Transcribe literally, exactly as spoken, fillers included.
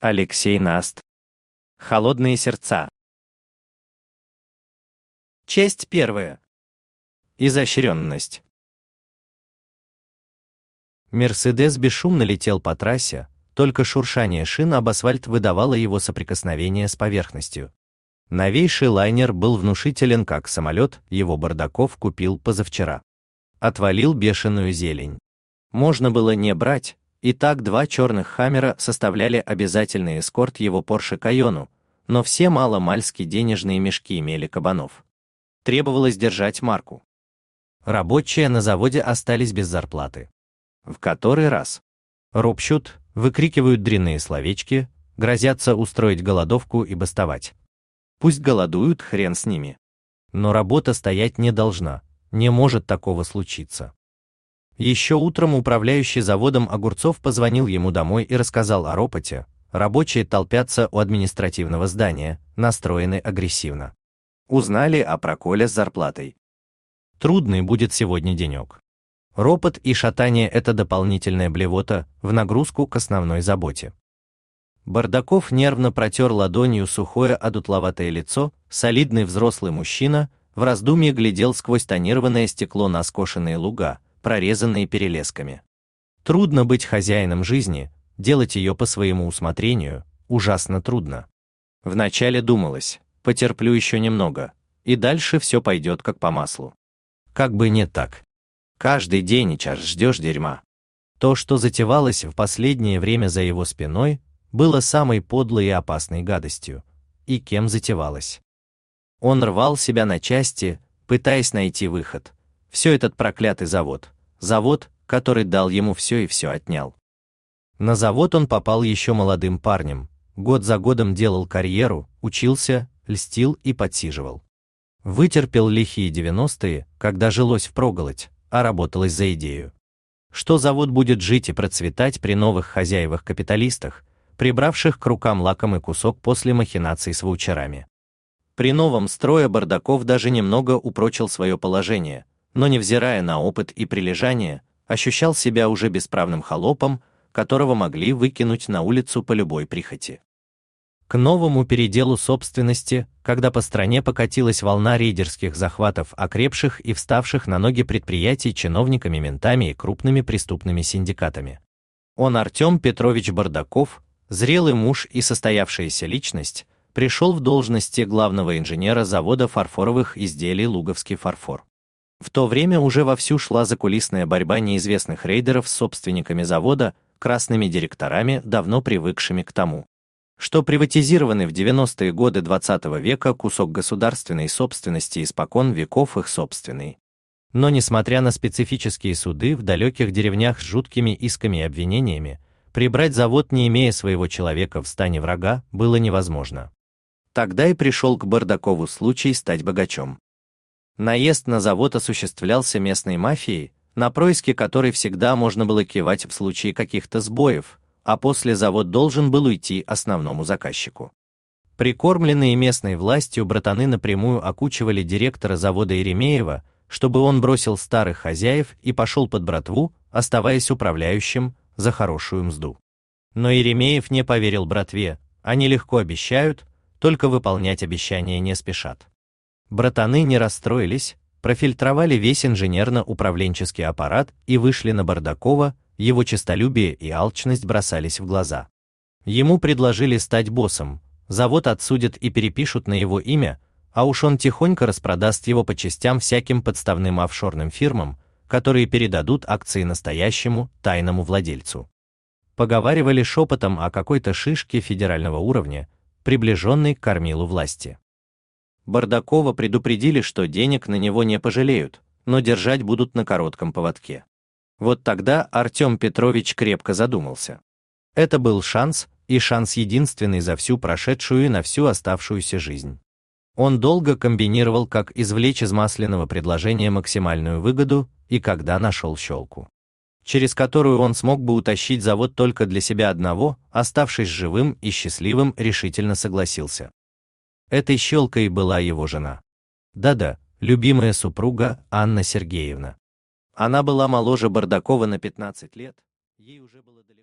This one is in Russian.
Алексей Наст. Холодные сердца. Часть первая. Изощренность. Мерседес бесшумно летел по трассе, только шуршание шин об асфальт выдавало его соприкосновение с поверхностью. Новейший лайнер был внушителен как самолет, его Бардаков купил позавчера. Отвалил бешеную зелень. Можно было не брать, и так два черных Хаммера составляли обязательный эскорт его Порше Кайону, но все мало-мальски денежные мешки имели кабанов. Требовалось держать марку. Рабочие на заводе остались без зарплаты. В который раз. Ропщут, выкрикивают дрянные словечки, грозятся устроить голодовку и бастовать. Пусть голодуют, хрен с ними. Но работа стоять не должна, не может такого случиться. Еще утром управляющий заводом Огурцов позвонил ему домой и рассказал о ропоте. Рабочие толпятся у административного здания, настроены агрессивно. Узнали о проколе с зарплатой. Трудный будет сегодня денек. Ропот и шатание – это дополнительная блевота в нагрузку к основной заботе. Бардаков нервно протер ладонью сухое одутловатое лицо, солидный взрослый мужчина, в раздумье глядел сквозь тонированное стекло на скошенные луга, прорезанные перелесками. Трудно быть хозяином жизни, делать ее по своему усмотрению, ужасно трудно. Вначале думалось, потерплю еще немного, и дальше все пойдет как по маслу. Как бы не так. Каждый день и час ждешь дерьма. То, что затевалось в последнее время за его спиной, было самой подлой и опасной гадостью. И кем затевалось? Он рвал себя на части, пытаясь найти выход. Все этот проклятый завод. Завод, который дал ему все и все отнял. На завод он попал еще молодым парнем. Год за годом делал карьеру, учился, льстил и подсиживал. Вытерпел лихие девяностые, когда жилось впроголодь, а работалось за идею. Что завод будет жить и процветать при новых хозяевах-капиталистах, прибравших к рукам лакомый кусок после махинаций с ваучерами. При новом строе Бардаков даже немного упрочил свое положение, но, невзирая на опыт и прилежание, ощущал себя уже бесправным холопом, которого могли выкинуть на улицу по любой прихоти. К новому переделу собственности, когда по стране покатилась волна рейдерских захватов окрепших и вставших на ноги предприятий чиновниками, ментами и крупными преступными синдикатами. Он, Артем Петрович Бардаков, зрелый муж и состоявшаяся личность, пришел в должности главного инженера завода фарфоровых изделий «Луговский фарфор». В то время уже вовсю шла закулисная борьба неизвестных рейдеров с собственниками завода, красными директорами, давно привыкшими к тому, что приватизированный в девяностые годы двадцатого века кусок государственной собственности испокон веков их собственный. Но несмотря на специфические суды в далеких деревнях с жуткими исками и обвинениями, прибрать завод, не имея своего человека в стане врага, было невозможно. Тогда и пришел к Бардакову случай стать богачом. Наезд на завод осуществлялся местной мафией, на происки которой всегда можно было кивать в случае каких-то сбоев, а после завод должен был уйти основному заказчику. Прикормленные местной властью братаны напрямую окучивали директора завода Еремеева, чтобы он бросил старых хозяев и пошел под братву, оставаясь управляющим за хорошую мзду. Но Еремеев не поверил братве, они легко обещают, только выполнять обещания не спешат. Братаны не расстроились, профильтровали весь инженерно-управленческий аппарат и вышли на Бардакова, его честолюбие и алчность бросались в глаза. Ему предложили стать боссом, завод отсудят и перепишут на его имя, а уж он тихонько распродаст его по частям всяким подставным офшорным фирмам, которые передадут акции настоящему, тайному владельцу. Поговаривали шепотом о какой-то шишке федерального уровня, приближенной к кормилу власти. Бардакова предупредили, что денег на него не пожалеют, но держать будут на коротком поводке. Вот тогда Артем Петрович крепко задумался. Это был шанс, и шанс единственный за всю прошедшую и на всю оставшуюся жизнь. Он долго комбинировал, как извлечь из масляного предложения максимальную выгоду, и когда нашел щелку, через которую он смог бы утащить завод только для себя одного, оставшись живым и счастливым, решительно согласился. Этой щелкой была его жена. Да-да, любимая супруга Анна Сергеевна. Она была моложе Бардакова на пятнадцать лет, ей уже было далеко.